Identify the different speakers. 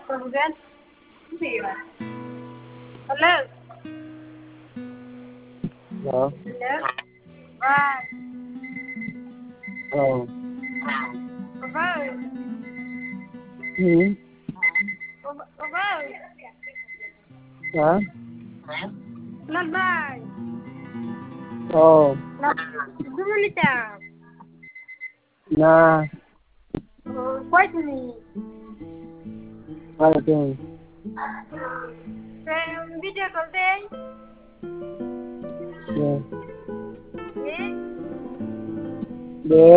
Speaker 1: Kemudian, halo,
Speaker 2: Halo.
Speaker 1: halo, Bang,
Speaker 2: Halo.
Speaker 1: Bang,
Speaker 2: Hmm.
Speaker 1: Bang,
Speaker 2: Hả?
Speaker 1: Not bang,
Speaker 2: Ồ.
Speaker 1: not, Jumalita,
Speaker 2: Na.
Speaker 1: quite me,
Speaker 2: Hai okay.
Speaker 1: video call day,
Speaker 2: Yeah.
Speaker 1: yeah.
Speaker 2: Để